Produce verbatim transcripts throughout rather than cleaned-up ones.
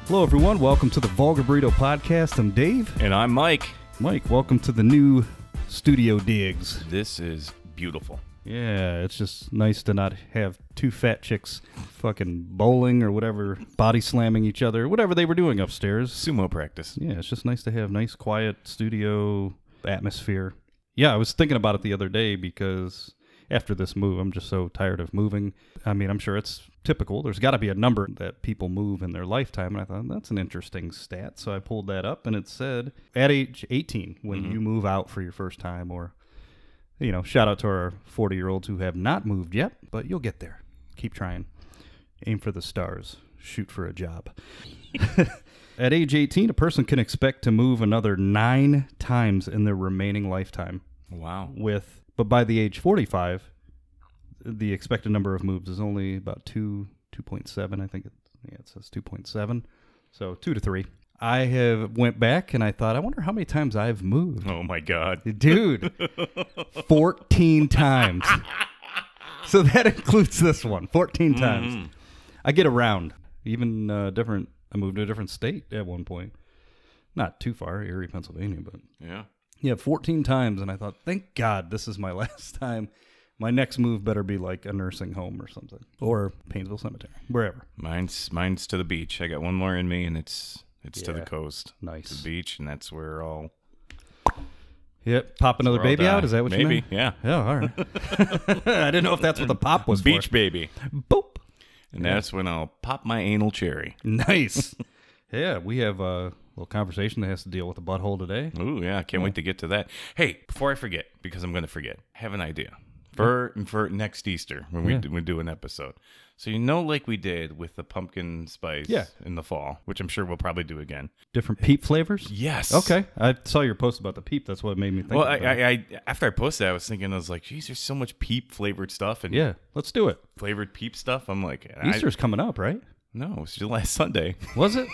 Hello, everyone. Welcome to the Vulgar Burrito Podcast. I'm Dave. And I'm Mike. Mike, welcome to the new studio digs. This is beautiful. Yeah, it's just nice to not have two fat chicks fucking bowling or whatever, body slamming each other, whatever they were doing upstairs. Sumo practice. Yeah, it's just nice to have nice, quiet studio atmosphere. Yeah, I was thinking about it the other day because after this move, I'm just so tired of moving. I mean, I'm sure it's typical. There's got to be a number that people move in their lifetime. And I thought, that's an interesting stat. So I pulled that up, and it said at age eighteen, when mm-hmm. you move out for your first time, or, you know, shout out to our forty-year-olds who have not moved yet, but you'll get there. Keep trying. Aim for the stars. Shoot for a job. At age eighteen, a person can expect to move another nine times in their remaining lifetime. Wow. With, but by the age forty-five, the expected number of moves is only about two, two point seven. I think it, yeah, it says two point seven. So two to three. I have went back and I thought, I wonder how many times I've moved. Oh my God. Dude, fourteen times. So that includes this one, fourteen times. Mm. I get around, even uh, different. I moved to a different state at one point. Not too far, Erie, Pennsylvania, but yeah. Yeah, fourteen times, and I thought, thank God this is my last time. My next move better be like a nursing home or something, or Painesville Cemetery, wherever. Mine's mine's to the beach. I got one more in me, and it's it's yeah. to the coast. Nice. To the beach, and that's where all... Yep, pop another baby out? Is that what Maybe, you meant? Maybe, yeah. Yeah, all right. I didn't know if that's what the pop was beach for. baby. Boop. And yeah. that's when I'll pop my anal cherry. Nice. Yeah, we have a little conversation that has to deal with the butthole today. Ooh, yeah, can't yeah. wait to get to that. Hey, before I forget, because I'm going to forget, I have an idea. For for next Easter, when we, yeah. do, we do an episode. So you know, like we did with the pumpkin spice yeah. in the fall, which I'm sure we'll probably do again. Different peep flavors? Yes. Okay. I saw your post about the peep. That's what made me think Well, about I, it. I, I, after I posted that, I was thinking, I was like, geez, there's so much peep-flavored stuff. And yeah, let's do it. Flavored peep stuff. I'm like... Easter's I, coming up, right? No, it was just last Sunday. Was it?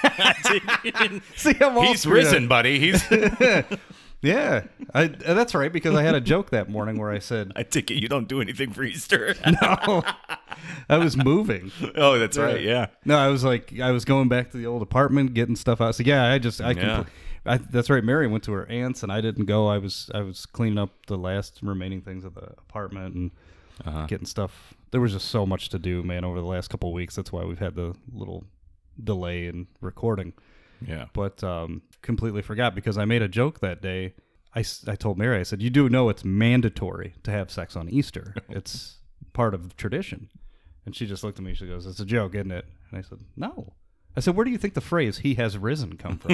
See, I'm all He's risen, up. buddy. He's... Yeah, I, that's right, because I had a joke that morning where I said... I take it you don't do anything for Easter. No, I was moving. Oh, that's yeah. right, yeah. No, I was like, I was going back to the old apartment, getting stuff out. So yeah, I just, I, yeah. compl- I that's right, Mary went to her aunt's and I didn't go. I was I was cleaning up the last remaining things of the apartment and uh-huh. getting stuff. There was just so much to do, man, over the last couple of weeks. That's why we've had the little delay in recording. Yeah. But um, completely forgot because I made a joke that day. I, I told Mary, I said, you do know it's mandatory to have sex on Easter. It's part of tradition. And she just looked at me. She goes, it's a joke, isn't it? And I said, no. I said, where do you think the phrase, he has risen, come from?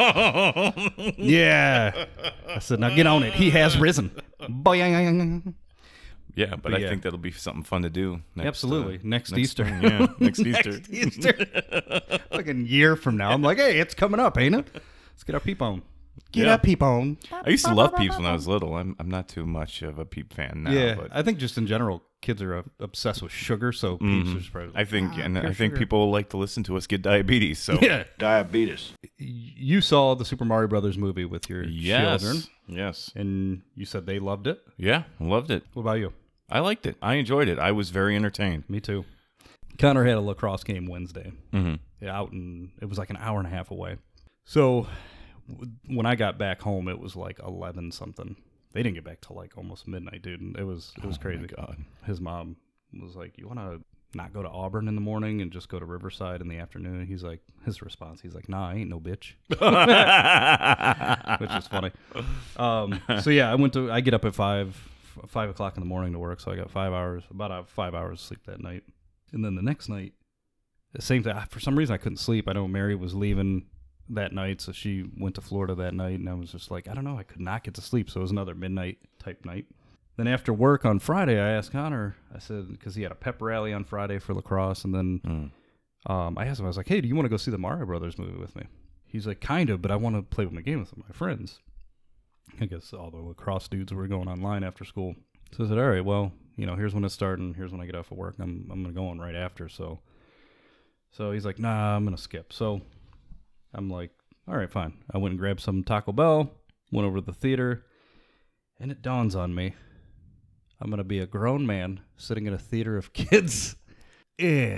Yeah. I said, now get on it. He has risen. Yeah, but, but I yeah. think that'll be something fun to do. Next, Absolutely. Uh, next, next Easter. Spring, yeah, next Easter. Next Easter. Like a year from now. I'm like, hey, it's coming up, ain't it? Let's get our peep on. Get yeah. our peep on. I used to love peeps when I was little. I'm I'm not too much of a peep fan now. Yeah, but. I think just in general, kids are uh, obsessed with sugar, so peeps mm-hmm. are spread. I think, ah, and I think sugar. people like to listen to us get diabetes. So yeah, diabetes. You saw the Super Mario Brothers movie with your yes. children. Yes. And you said they loved it? Yeah, loved it. What about you? I liked it. I enjoyed it. I was very entertained. Me too. Connor had a lacrosse game Wednesday. Mm-hmm. Yeah, out and it was like an hour and a half away. So when I got back home, it was like eleven something. They didn't get back till like almost midnight, dude. And it was it was oh crazy. My God. His mom was like, "You want to not go to Auburn in the morning and just go to Riverside in the afternoon?" He's like, his response, he's like, "Nah, I ain't no bitch," which is funny. Um, so yeah, I went to. I get up at five five o'clock in the morning to work, so I got five hours, about uh, five hours of sleep that night. And then the next night, the same thing. For some reason, I couldn't sleep. I know Mary was leaving that night, so she went to Florida that night, and I was just like, I don't know, I could not get to sleep, so it was another midnight type night. Then after work on Friday, I asked Connor, I said, because he had a pep rally on Friday for lacrosse, and then mm. um, I asked him, I was like, hey, do you want to go see the Mario Brothers movie with me? He's like, kind of, but I want to play with my game with my friends. I guess all the lacrosse dudes were going online after school. So I said, all right, well, you know, here's when it's starting. Here's when I get off of work. I'm I'm going to go on right after. So so he's like, nah, I'm going to skip. So I'm like, all right, fine. I went and grabbed some Taco Bell, went over to the theater, and it dawns on me, I'm going to be a grown man sitting in a theater of kids. Yeah.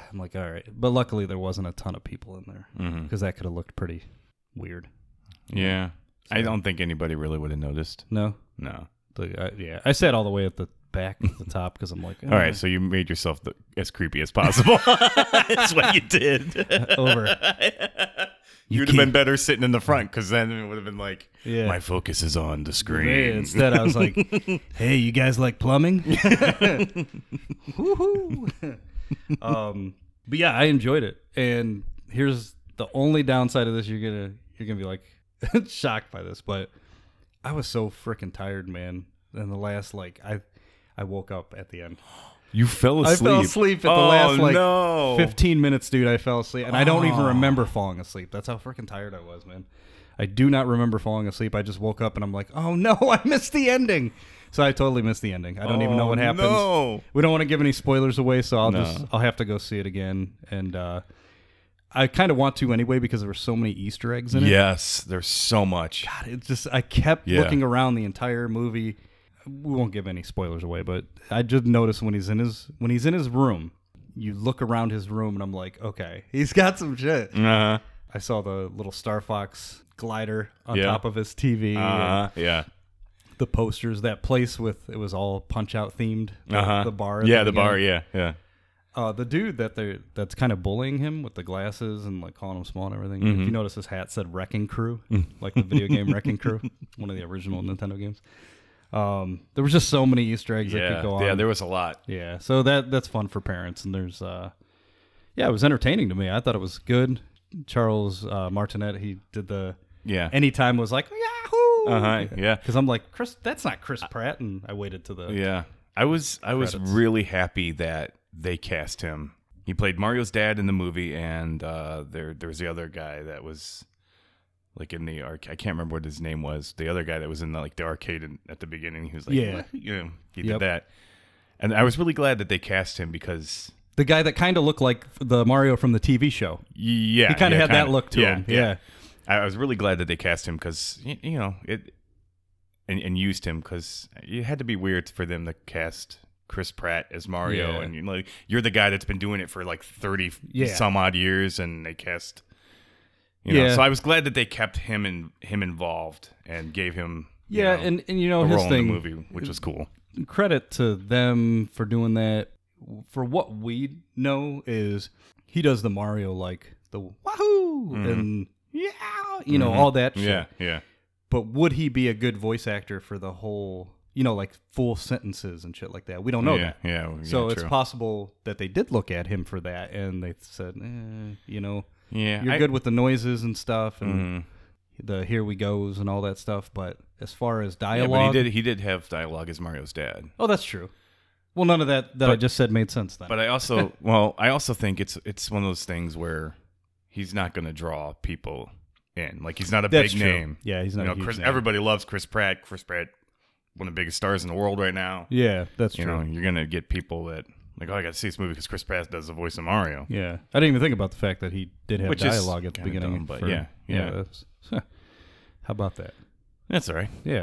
I'm like, all right. But luckily there wasn't a ton of people in there Mhm. because that could have looked pretty weird. Yeah. I So- don't think anybody really would have noticed. No? No. The, I, yeah. I sat all the way at the back, at the top, because I'm like, oh, All right, so you made yourself the, as creepy as possible. That's what you did. over. You'd have been better sitting in the front because then it would have been like, Yeah. my focus is on the screen. Yeah, instead, I was like, hey, you guys like plumbing? Woohoo. um, but yeah, I enjoyed it. And here's the only downside of this. You're gonna you're gonna be like shocked by this, but I was so freaking tired, man. And the last like I I woke up at the end. You fell I asleep. fell asleep at the oh, last like no. fifteen minutes, dude. I fell asleep, and I don't even Oh. remember falling asleep. That's how freaking tired I was, man. I do not remember falling asleep. I just woke up and I'm like, oh no, I missed the ending. So I totally missed the ending. I don't even know what Oh, happens. No. We don't want to give any spoilers away, so I'll No. just I'll have to go see it again. And uh, I kind of want to anyway because there were so many Easter eggs in it. Yes, there's so much. God, it's just I kept Yeah. looking around the entire movie. We won't give any spoilers away, but I just noticed when he's in his when he's in his room, you look around his room and I'm like, okay, he's got some shit. Uh-huh. I saw the little Star Fox glider on Yeah. top of his T V. and Uh-huh. Yeah. the posters, that place with it was all Punch Out themed. The, Uh-huh. the bar. at Yeah, the the bar. beginning. Yeah. Yeah. Uh, the dude that they that's kind of bullying him with the glasses and like calling him small and everything. Mhm. If you notice, his hat said Wrecking Crew, like the video game Wrecking Crew, one of the original Nintendo games. Um, there was just so many Easter eggs that Yeah. could go on. Yeah, there was a lot. Yeah, so that that's fun for parents. And there's, uh, yeah, it was entertaining to me. I thought it was good. Charles uh, Martinet, he did the Yeah. anytime was like Yahoo. Uh-huh. Yeah. Because I'm like, Chris, that's not Chris Pratt, and I waited to the Yeah. I was I was Credits. really happy that they cast him. He played Mario's dad in the movie, and uh, there there was the other guy that was like in the arc. I can't remember what his name was. The other guy that was in the, like the arcade in, at the beginning. He was like, Yeah. "What?" you know, he Yep. did that, and I was really glad that they cast him because the guy that kind of looked like the Mario from the T V show. yeah, He kind of yeah, had that kinda. look to yeah, him. Yeah. Yeah. I I was really glad that they cast him because you, you know it, and and used him because it had to be weird for them to cast Chris Pratt as Mario, Yeah. and you're like you're the guy that's been doing it for like thirty Yeah. some odd years, and they cast, you know. Yeah. So I was glad that they kept him in him involved and gave him you Yeah, know, and, and you know a his role thing. in the movie, which was cool. Credit to them for doing that. For what we know is he does the Mario like the wahoo and yeah, you know, Mhm. all that shit. Yeah, yeah, But would he be a good voice actor for the whole, you know, like full sentences and shit like that? We don't know yeah, that. yeah. yeah, So it's true. possible that they did look at him for that and they said, eh, you know, yeah, you're I- good with the noises and stuff and mhm. the here we goes and all that stuff. But as far as Yeah, dialogue, but he did he did have dialogue as Mario's dad. oh, that's true. Well, none of that that I But- just said made sense then. But I also, well, I also think it's it's one of those things where he's not going to draw people in. Like he's not a That's big true. name. Yeah, he's not You know, a huge Chris, name. everybody loves Chris Pratt. Chris Pratt, one of the biggest stars in the world right now. Yeah, that's You true. know, you're gonna get people that like, oh, I got to see this movie because Chris Pratt does the voice of Mario. Yeah, I didn't even think about the fact that he did have Which is dialogue at the kinda beginning. dumb, but for- yeah, yeah. that's, how about that? That's all right. Yeah,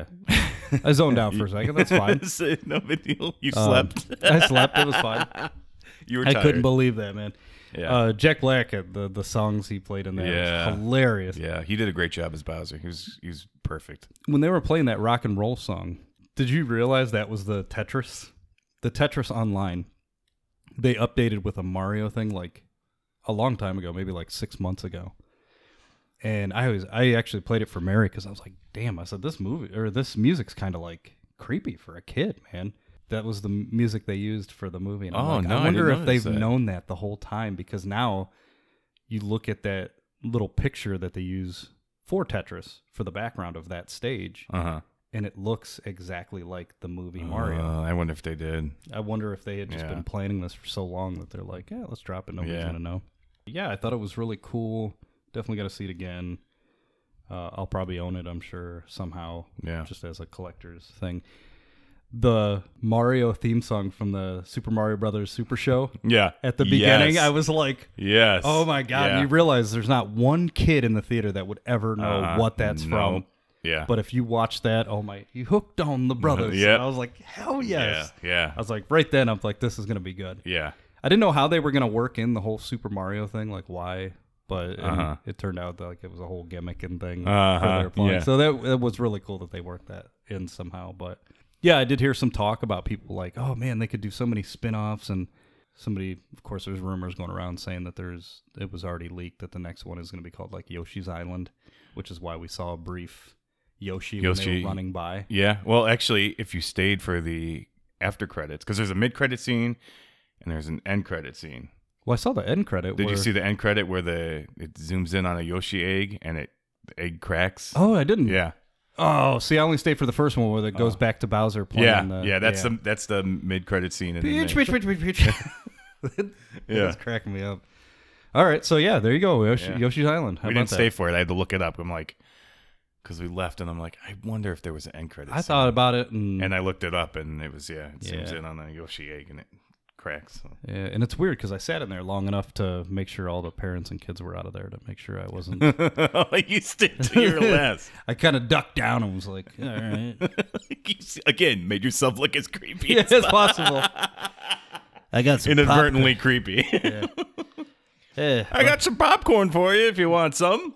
I zoned out for a second. That's fine. No big deal. You Um, slept. I slept. It was fine. You were I tired. couldn't believe that, man. Yeah. Uh, Jack Black, uh, the the songs he played in that Yeah. was hilarious. yeah, he did a great job as Bowser. He was he was perfect. When they were playing that rock and roll song, did you realize that was the Tetris? The Tetris Online. They updated with a Mario thing like a long time ago, maybe like six months ago. And I was I actually played it for Mary because I was like, damn, I said this movie or this music's kind of like creepy for a kid, man. That was the m- music they used for the movie. And I'm Oh, like, no, I I wonder didn't if they've notice that. known that the whole time because now you look at that little picture that they use for Tetris for the background of that stage, Uh huh. and it looks exactly like the movie Mario. Uh, I wonder if they did. I wonder if they had just Yeah. been planning this for so long that they're like, yeah, let's drop it. Nobody's Yeah. gonna know. Yeah, I thought it was really cool. Definitely got to see it again. Uh, I'll probably own it, I'm sure, somehow, Yeah. just as a collector's thing. The Mario theme song from the Super Mario Brothers Super Show Yeah. at the beginning, Yes. I was like, Yes. oh my God. Yeah. You realize there's not one kid in the theater that would ever know Uh-uh. what that's No. from. Yeah. But if you watch that, oh my, you hooked on the brothers. Yeah. And I was like, hell yes. Yeah. Yeah. I was like, right then, I'm like, this is going to be good. Yeah. I didn't know how they were going to work in the whole Super Mario thing, like why, but Uh-huh. it, it turned out that like it was a whole gimmick and thing Uh-huh, for their playing. yeah. So that, that was really cool that they worked that in somehow. But yeah, I did hear some talk about people like, oh man, they could do so many spin-offs, and somebody, of course, there's rumors going around saying that there's it was already leaked that the next one is going to be called like Yoshi's Island, which is why we saw a brief Yoshi, when they Yoshi. were running by. Yeah. Well, actually, if you stayed for the after credits, because there's a mid credit scene and there's an end credit scene. Well, I saw the end credit. Did where... you see the end credit where the it zooms in on a Yoshi egg and it the egg cracks? Oh, I didn't. Yeah. Oh, see, I only stayed for the first one where it goes Oh. back to Bowser playing. Yeah. the, yeah. That's the that's the mid credit scene. In the Peach, main. peach, peach, peach, peach. Yeah. That's cracking me up. All right, so yeah, there you go, Yoshi, Yeah. Yoshi's Island. How we about didn't that? stay for it. I had to look it up. I'm like, because we left, and I'm like, I wonder if there was an end credit. I scene. thought about it, and, and I looked it up, and it was yeah. It zooms Yeah. in on a Yoshi egg, and it cracks. So. yeah, and it's weird because I sat in there long enough to make sure all the parents and kids were out of there to make sure I wasn't. You stick to your last. I kind of ducked down and was like, all right, You s- Again, made yourself look as creepy yeah, as it's possible. I got some inadvertently creepy. popcorn. Yeah. I got some popcorn for you if you want some.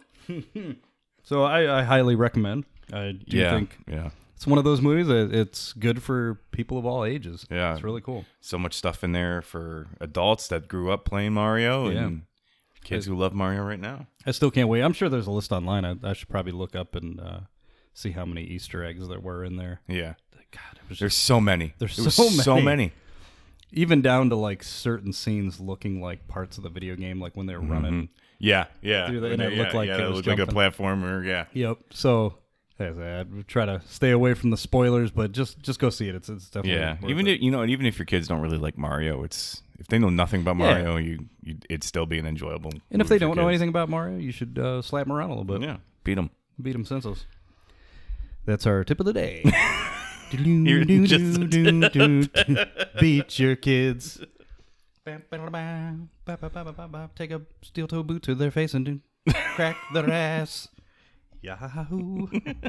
So I, I highly recommend. I do yeah, think yeah. it's one of those movies that it's good for people of all ages. Yeah. It's really cool. So much stuff in there for adults that grew up playing Mario Yeah. and kids who love Mario right now. I still can't wait. I'm sure there's a list online. I, I should probably look up and uh, see how many Easter eggs there were in there. Yeah. God, it was There's just, so many. There's There was so so many. many. even down to like certain scenes looking like parts of the video game, like when they were running. Yeah, yeah. Through the- When and they- it looked yeah, like yeah, it it was looked like a jumping. platformer. Yeah. Yep. So as I said, I'd try to stay away from the spoilers, but just just go see it. It's it's definitely Yeah, worth even it. if, you know, and even if your kids don't really like Mario, it's if they know nothing about Yeah. Mario, you, you it'd still be an enjoyable. And if movie they for don't know kids. anything about Mario, you should uh, slap them around a little bit. yeah, beat them. Beat them senseless. That's our tip of the day. You're just- Beat your kids. Take a steel toe boot to their face and do crack their ass. Yahoo!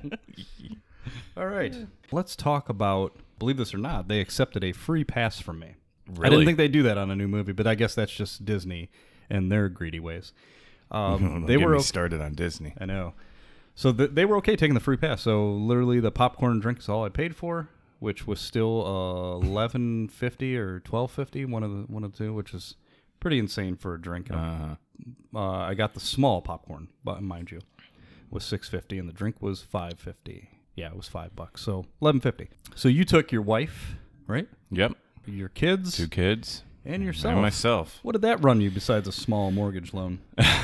All right, let's talk about. Believe this or not, they accepted a free pass from me. I Really? didn't think they'd do that on a new movie, but I guess that's just Disney and their greedy ways. Um, Don't they get were me okay. started on Disney. I know. So th- they were okay taking the free pass. So literally, the popcorn and drink is all I paid for, which was still uh, eleven fifty or twelve fifty, one of the one of the two, which is pretty insane for a drink. And a- Uh, uh, I got the small popcorn, but mind you, was six fifty, and the drink was five fifty. Yeah, it was five bucks. So eleven fifty. So you took your wife, right? yep, Your kids, two kids and yourself. and myself. What did that run you besides a small mortgage loan?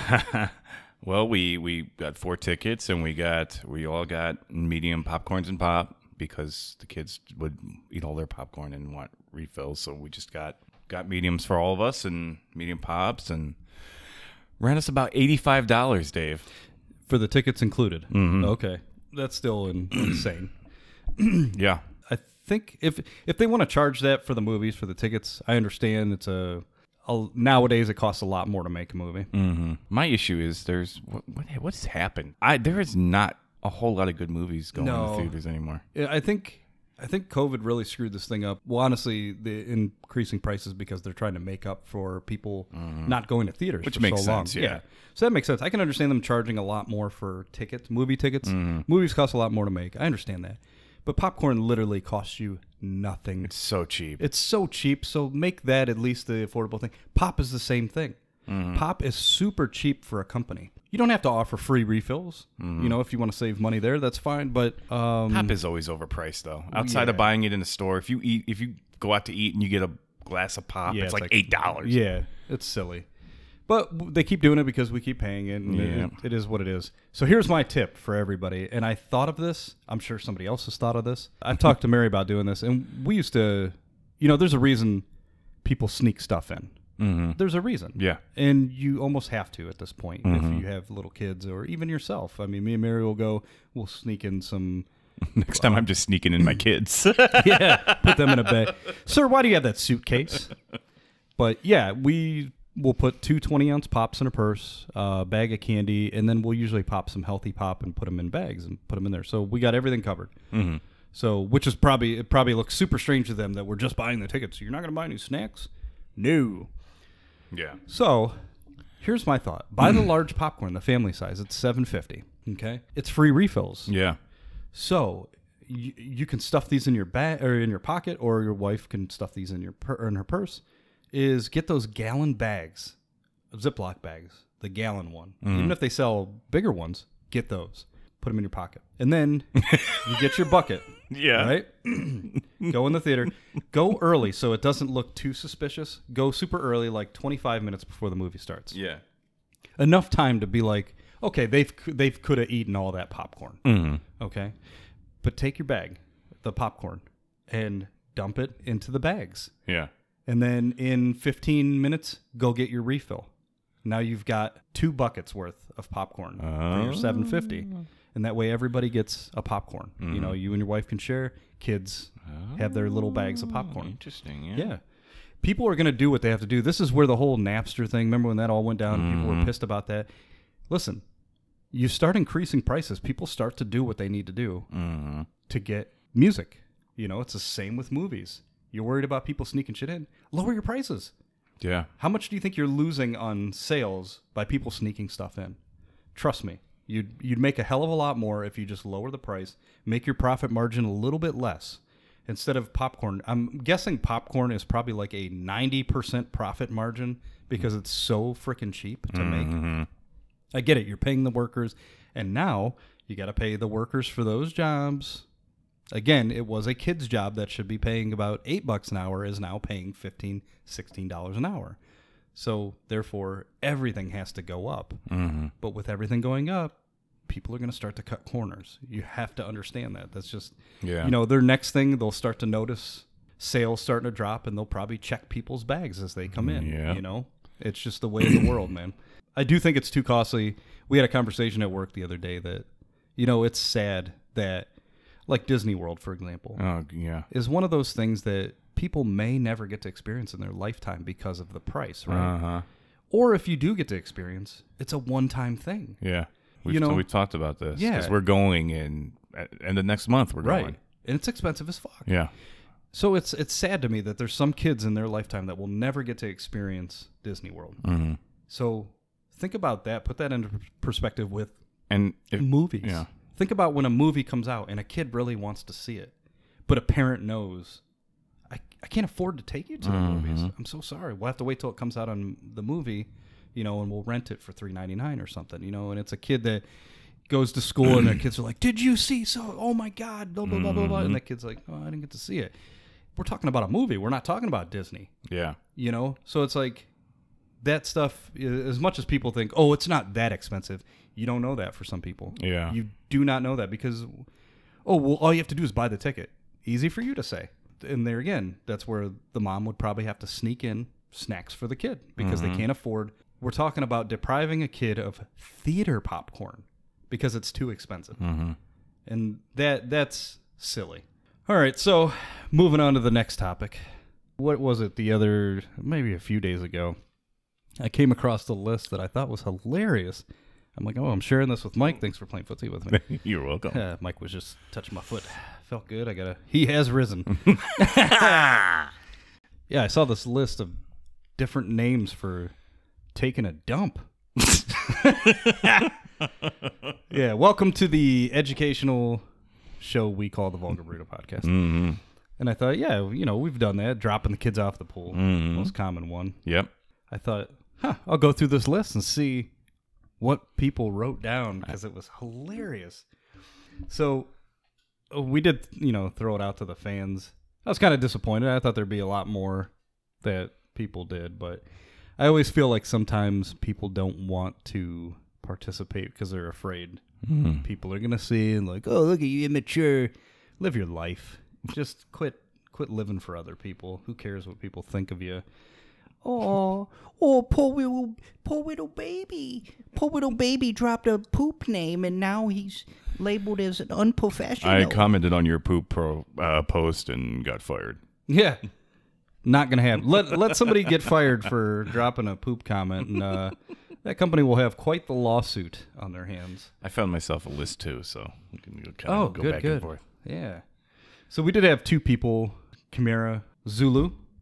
Well, we we got four tickets, and we got we all got medium popcorns and pop because the kids would eat all their popcorn and want refills. So we just got got mediums for all of us and medium pops, and ran us about eighty five dollars, Dave. For the tickets included. Mhm. Okay, that's still in, insane. Yeah, I think if if they want to charge that for the movies for the tickets, I understand it's a, a nowadays it costs a lot more to make a movie. mm-hmm. My issue is there's what, what what's happened. I there is not a whole lot of good movies going in No. the theaters anymore. Yeah, I think I think COVID really screwed this thing up. Well, honestly, the increasing prices because they're trying to make up for people not going to theaters, Mm-hmm. Which for makes so long. sense, yeah. So that makes sense. I can understand them charging a lot more for tickets, movie tickets. Mm-hmm. Movies cost a lot more to make. I understand that, but popcorn literally costs you nothing. It's so cheap. It's so cheap, so make that at least the affordable thing. Pop is the same thing. Mm-hmm. Pop is super cheap for a company. You don't have to offer free refills. You know, if you want to save money there, that's fine. But um, Pop is always overpriced though. Outside of Yeah. buying it in a store, if you eat, if you go out to eat and you get a glass of pop, Yeah, it's, it's like like- eight dollars. yeah, it's silly. But w- they keep doing it because we keep paying it, and it- Yeah. it, it is what it is. So here's my tip for everybody, and I thought of this. I'm sure somebody else has thought of this. I've talked to Mary about doing this, and we used to, you know, there's a reason people sneak stuff in. Mm-hmm. There's a reason. Yeah. And you almost have to at this point Mhm. if you have little kids or even yourself. I mean, me and Mary will go, we'll sneak in some, Next time I'm just sneaking in my kids. yeah, put them in a bag. Sir, why do you have that suitcase? But yeah, we will put two twenty ounce pops in a purse, a bag of candy, and then we'll usually pop some healthy pop and put them in bags and put them in there. So we got everything covered. mm-hmm. So, which is probably, it probably looks super strange to them that we're just buying the tickets. So you're not going to buy any snacks? No. Yeah. So here's my thought: buy the large popcorn, the family size. It's seven fifty. Okay, it's free refills. Yeah. So you, you can stuff these in your bag or in your pocket, or your wife can stuff these in your per, or in her purse. Is get those gallon bags, Ziploc bags, the gallon one. Mm. Even if they sell bigger ones, get those. Put them in your pocket, and then you get your bucket. Yeah. Right. Go in the theater. Go early so it doesn't look too suspicious. Go super early, like twenty-five minutes before the movie starts. Yeah. Enough time to be like, okay, they've they could have eaten all that popcorn. Mm-hmm. Okay, but take your bag, the popcorn, and dump it into the bags. Yeah. And then in fifteen minutes, go get your refill. Now you've got two buckets worth of popcorn Oh. for your seven fifty. And that way everybody gets a popcorn. Mm-hmm. You know, you and your wife can share. Kids Oh, have their little bags of popcorn. Interesting. Yeah. Yeah. People are going to do what they have to do. This is where the whole Napster thing, remember when that all went down? Mm-hmm. People were pissed about that. Listen, you start increasing prices. People start to do what they need to do Mm-hmm. to get music. You know, it's the same with movies. You're worried about people sneaking shit in. Lower your prices. Yeah. How much do you think you're losing on sales by people sneaking stuff in? Trust me, you'd you'd make a hell of a lot more if you just lower the price, make your profit margin a little bit less. Instead of popcorn, I'm guessing popcorn is probably like a ninety percent profit margin because it's so freaking cheap to Mm-hmm. make. I get it. You're paying the workers, and now you got to pay the workers for those jobs. Again, it was a kid's job that should be paying about eight bucks an hour is now paying fifteen, sixteen dollars an hour. So therefore, everything has to go up. Mm-hmm. But with everything going up, people are going to start to cut corners. You have to understand that. That's just, Yeah. you know, their next thing, they'll start to notice sales starting to drop, and they'll probably check people's bags as they come in. Yeah. You know, it's just the way of the world, man. I do think it's too costly. We had a conversation at work the other day that, you know, it's sad that, like Disney World, for example, Oh, yeah. is one of those things that people may never get to experience in their lifetime because of the price, right? Uh-huh. Or if you do get to experience, it's a one-time thing. Yeah. We've, You know- we've talked about this. Yeah. Because we're going in, and the next month we're Right. going. And it's expensive as fuck. Yeah. So it's it's sad to me that there's some kids in their lifetime that will never get to experience Disney World. Mm-hmm. So think about that. Put that into perspective with And if, movies. yeah. Think about when a movie comes out and a kid really wants to see it, but a parent knows, I, I can't afford to take you to the Mhm. movies. I'm so sorry. We'll have to wait till it comes out on the movie, you know, and we'll rent it for three ninety-nine or something, you know, and it's a kid that goes to school and their kids are like, did you see so? Oh my God, blah, blah, blah, blah, blah. And that kid's like, oh, I didn't get to see it. We're talking about a movie. We're not talking about Disney, yeah. you know? So it's like that stuff, i- as much as people think, oh, it's not that expensive. You don't know that for some people. Yeah. You do not know that because, oh, well, all you have to do is buy the ticket. Easy for you to say. And there again, that's where the mom would probably have to sneak in snacks for the kid because Mhm. they can't afford. We're talking about depriving a kid of theater popcorn because it's too expensive. Mm-hmm. And that that's silly. All right, so moving on to the next topic. What was it the other, maybe a few days ago? I came across the list that I thought was hilarious. I'm like, oh, I'm sharing this with Mike. Thanks for playing footsie with me. You're welcome. Uh, Mike was just touching my foot. Felt good. I gotta. He has risen. Yeah, I saw this list of different names for taking a dump. Yeah, welcome to the educational show we call the Vulgar Burrito Podcast. Mm-hmm. And I thought, yeah, you know, we've done that, dropping the kids off the pool, Mhm. most common one. Yep. I thought, huh, I'll go through this list and see what people wrote down because it was hilarious. So uh, we did, you know, throw it out to the fans. I was kind of disappointed. I thought there'd be a lot more that people did, but I always feel like sometimes people don't want to participate because they're afraid Mm. people are gonna see and like, oh, look at you, immature. Live your life. Just quit, quit living for other people. Who cares what people think of you? Oh, oh, poor little, poor little baby. Poor little baby dropped a poop name, and now he's labeled as an unprofessional. I commented on your poop pro, uh, post and got fired. Yeah, not gonna happen. Let let somebody get fired for dropping a poop comment, and uh, that company will have quite the lawsuit on their hands. I found myself a list too, so we can kind of Oh, go good, back good. and forth. Yeah. So we did have two people, Chimera Zulu,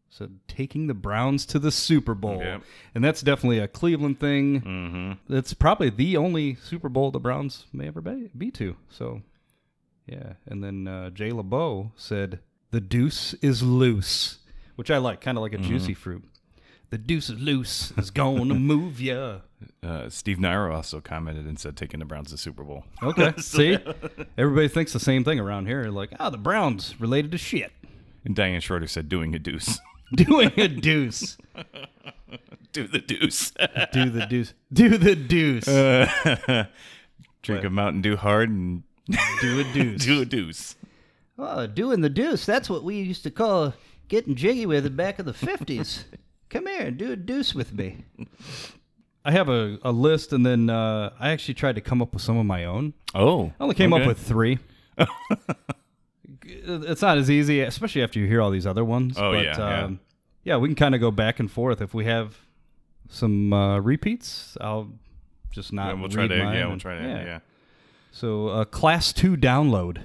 said taking the Browns to the Super Bowl. Yep. And that's definitely a Cleveland thing. Mm-hmm. It's probably the only Super Bowl the Browns may ever be, be to. So, yeah. And then uh, Jay LeBeau said, the deuce is loose, which I like, kind of like a mm-hmm. juicy fruit. The deuce is loose. It's going to move ya. Uh, Steve Nairo also commented and said taking the Browns to the Super Bowl. Okay. See? Everybody thinks the same thing around here. Like, oh, the Browns related to shit. And Diane Schroeder said doing a deuce. Doing a deuce. Do the deuce. Do the deuce. Do the deuce. Uh, drink what? a Mountain Dew hard and do a deuce. do a deuce. Oh, doing the deuce. That's what we used to call getting jiggy with it back in the fifties. Come here and do a deuce with me. I have a, a list, and then uh, I actually tried to come up with some of my own. Oh. I only came okay. up with three. It's not as easy, especially after you hear all these other ones. Oh, but, yeah, yeah. Um, yeah, we can kind of go back and forth. If we have some uh, repeats, I'll just not Yeah, we'll read try to. mine Yeah, we'll and- try to. yeah. Yeah. So, uh, class two download.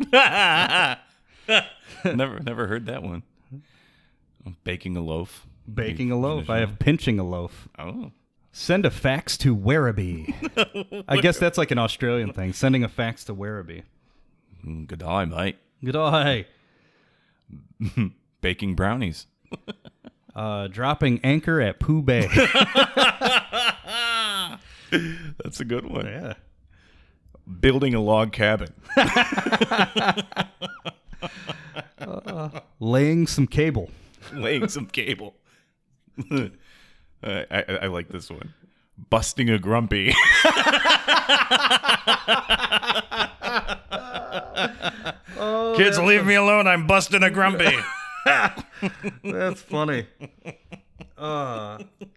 never, never heard that one. Baking a loaf. Baking a loaf. I have pinching a loaf. Oh. Send a fax to Werribee. I guess that's like an Australian thing. Sending a fax to Werribee. Mm, Good eye, mate. Good eye. Baking brownies. Uh, dropping anchor at Pooh Bay. That's a good one. Yeah. Building a log cabin. uh, laying some cable. Laying some cable. I, I, I like this one. Busting a grumpy. Oh, Kids, leave me alone. I'm busting a grumpy. That's funny. Uh,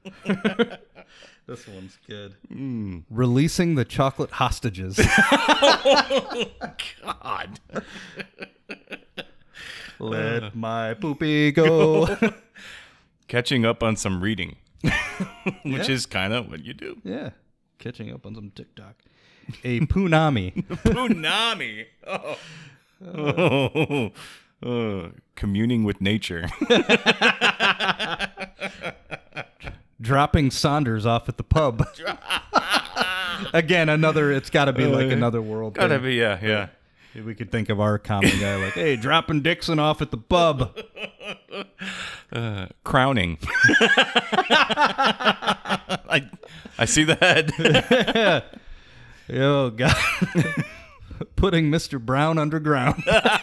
this one's good. Mm. Releasing the chocolate hostages. Oh, God. Let my poopy go. Catching up on some reading, which Yeah. is kind of what you do. Yeah. Catching up on some TikTok. A punami. Punami. Oh. Oh. Oh. Communing with nature. Dropping Saunders off at the pub. Again, another, it's got to be like another world Gotta thing. be, yeah, yeah. We could think of our common guy like, hey, dropping Dixon off at the pub. Uh, crowning. I, I see the head. Oh, God. Putting Mister Brown underground.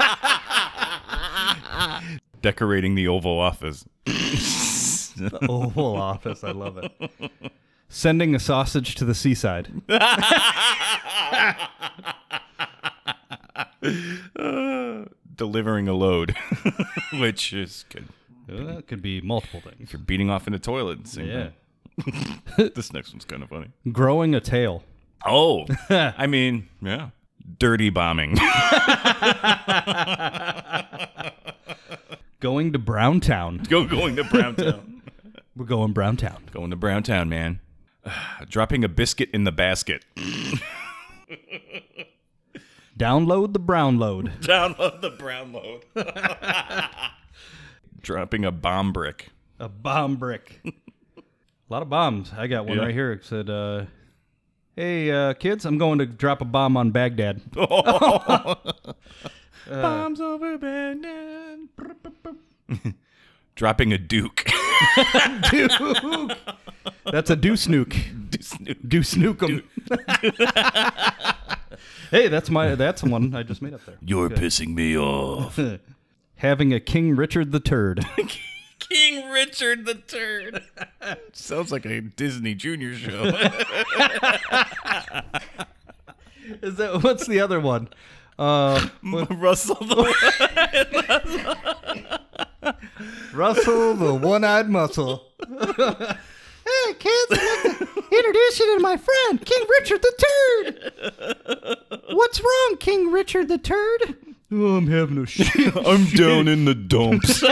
Decorating the Oval Office. The Oval Office. I love it. Sending a sausage to the seaside. Uh, delivering a load, which is good. Uh, it could be multiple things. If you're beating off in the toilet, same Yeah. thing. This next one's kind of funny. Growing a tail. Oh, I mean, yeah. Dirty bombing. Going to Browntown. Go going to Browntown. We're going Browntown. Going to Browntown, man. Dropping a biscuit in the basket. Download the brown load. Download the brown load. Dropping a bomb brick. A bomb brick. A lot of bombs. I got one Yeah. right here. It said, uh, hey, uh, kids, I'm going to drop a bomb on Baghdad. Oh. uh, Bombs over Baghdad. Dropping a duke. Duke. That's a deuce nuke. Deuce nuke. Deuce nukem. Hey, that's my that's one I just made up there. You're Good. pissing me off. Having a King Richard the Turd. King Richard the Turd. Sounds like a Disney Junior show. Is that what's the other one? Uh, Russell the Russell the one-eyed muscle. Hey, kids, I'd like to introduce you to my friend, King Richard the Turd. What's wrong, King Richard the Turd? Oh, I'm having a shit. I'm down in the dumps.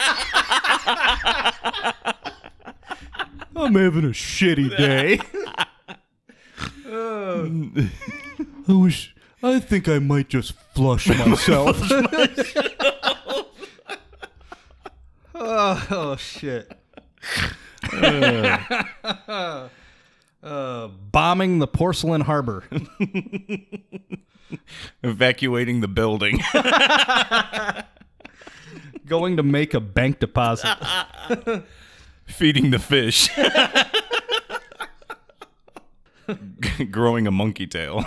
I'm having a shitty day. Uh, I wish. I think I might just flush myself. uh, Oh, oh shit. uh, uh, bombing the porcelain harbor. Evacuating the building. Going to make a bank deposit. Feeding the fish. Growing a monkey tail.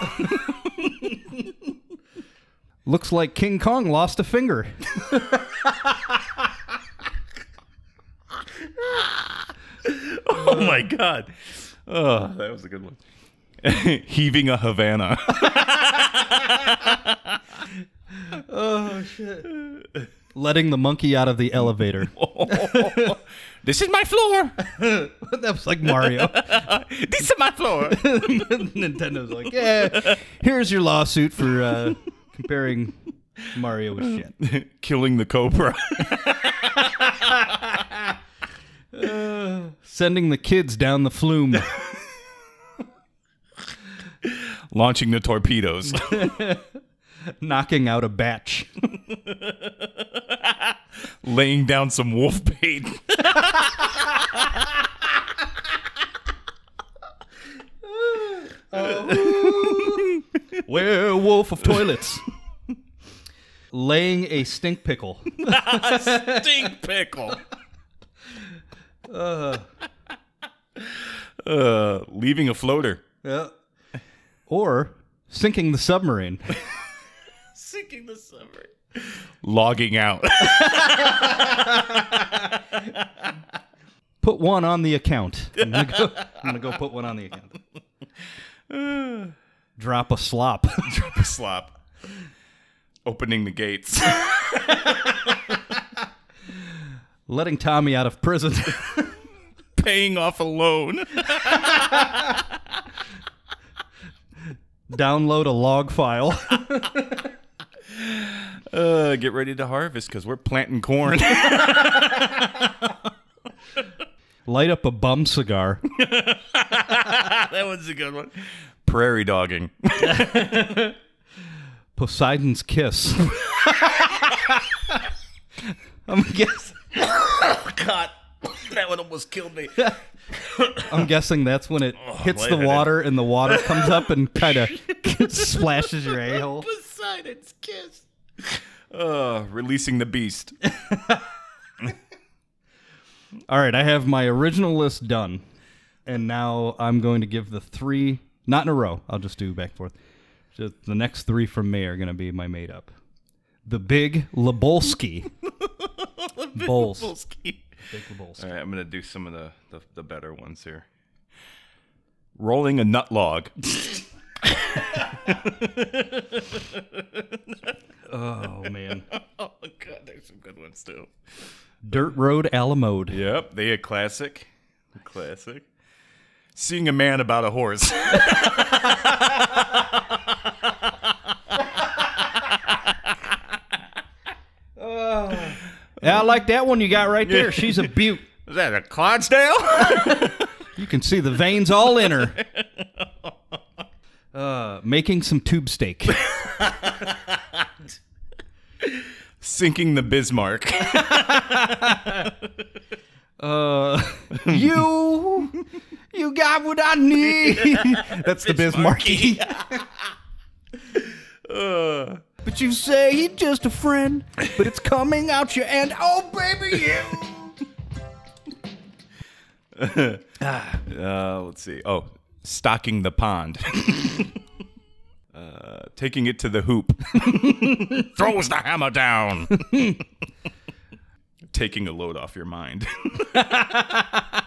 Looks like King Kong lost a finger. Oh my god. Oh, that was a good one. Heaving a Havana. Oh shit. Letting the monkey out of the elevator. This is my floor. That was like Mario. This is my floor. Nintendo's like, yeah, here's your lawsuit for uh, comparing Mario with shit. Killing the cobra. Uh, sending the kids down the flume. Launching the torpedoes. Knocking out a batch. Laying down some wolf bait. Oh. Werewolf of toilets. Laying a stink pickle. Stink pickle. Uh, uh, leaving a floater. yeah. Or sinking the submarine. Sinking the submarine. Logging out. Put one on the account. I'm gonna go, I'm gonna go put one on the account. Drop a slop. Drop a slop. Opening the gates. Letting Tommy out of prison. Paying off a loan. Download a log file. uh, get ready to harvest because we're planting corn. Light up a bum cigar. That one's a good one. Prairie dogging. Poseidon's kiss. I'm guessing. Oh, God. That one almost killed me. I'm guessing that's when it Oh, hits the lightheaded. water and the water comes up and kind of splashes your a-hole. Poseidon's kiss. Uh, releasing the beast. All right, I have my original list done. And now I'm going to give the three, not in a row. I'll just do back and forth. Just the next three from me are going to be my made up. The Big Lebowski. Bowls. Lebowski. Big Lebowski. All right, I'm going to do some of the, the, the better ones here. Rolling a nut log. Oh, man. Oh, God, there's some good ones, too. Dirt Road a la mode. Yep, they a classic. A classic. Seeing a man about a horse. Yeah, I like that one you got right there. She's a beaut. Is that a Clydesdale? You can see the veins all in her. Uh, making some tube steak. Sinking the Bismarck. Uh, you, you got what I need. That's the Bismarcky. uh, But you say he's just a friend, but it's coming out your end. Oh, baby, you. uh, let's see. Oh, stocking the pond. uh, taking it to the hoop. Throws the hammer down. Taking a load off your mind. uh,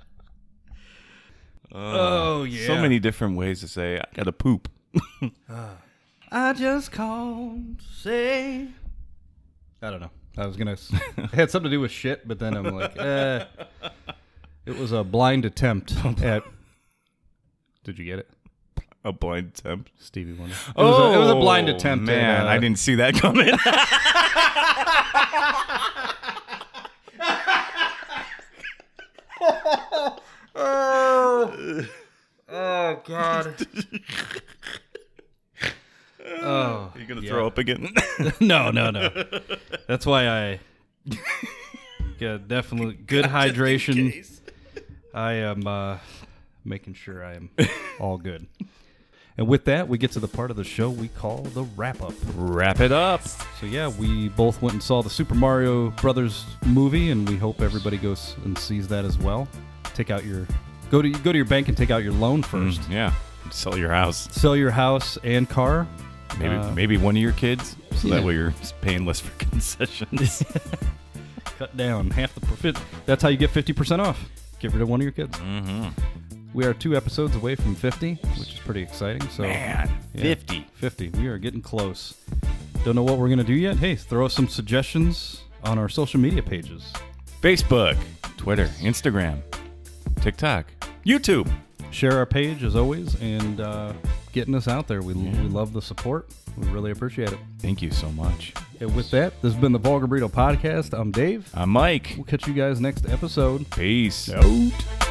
Oh, yeah. So many different ways to say, I gotta poop. I just called to say. I don't know. I was going to. It had something to do with shit, but then I'm like, eh. It was a blind attempt at. Did you get it? A blind attempt. Stevie Wonder. It, Oh, was, a, it was a blind attempt. Man, at, uh, I didn't see that coming. Oh. Oh, God. Oh. Are you gonna yeah. throw up again? No, no, no. That's why I Yeah, definitely good hydration. I am uh, making sure I am all good. And with that, we get to the part of the show we call the wrap-up. Wrap it up. So yeah, we both went and saw the Super Mario Brothers movie, and we hope everybody goes and sees that as well. Take out your go to go to your bank and take out your loan first. Mm, yeah, sell your house. Sell your house and car. Maybe Uh, maybe one of your kids, so yeah. that way you're paying less for concessions. Cut down half the profit. That's how you get fifty percent off. Get rid of one of your kids. Mm-hmm. We are two episodes away from fifty, which is pretty exciting. So Man, yeah, fifty. fifty. We are getting close. Don't know what we're going to do yet. Hey, throw us some suggestions on our social media pages. Facebook, Twitter, Instagram, TikTok, YouTube. Share our page as always, and uh, getting us out there. We, Yeah. we love the support. We really appreciate it. Thank you so much. And with that, this has been the Vulgar Burrito Podcast. I'm Dave. I'm Mike. We'll catch you guys next episode. Peace. Out.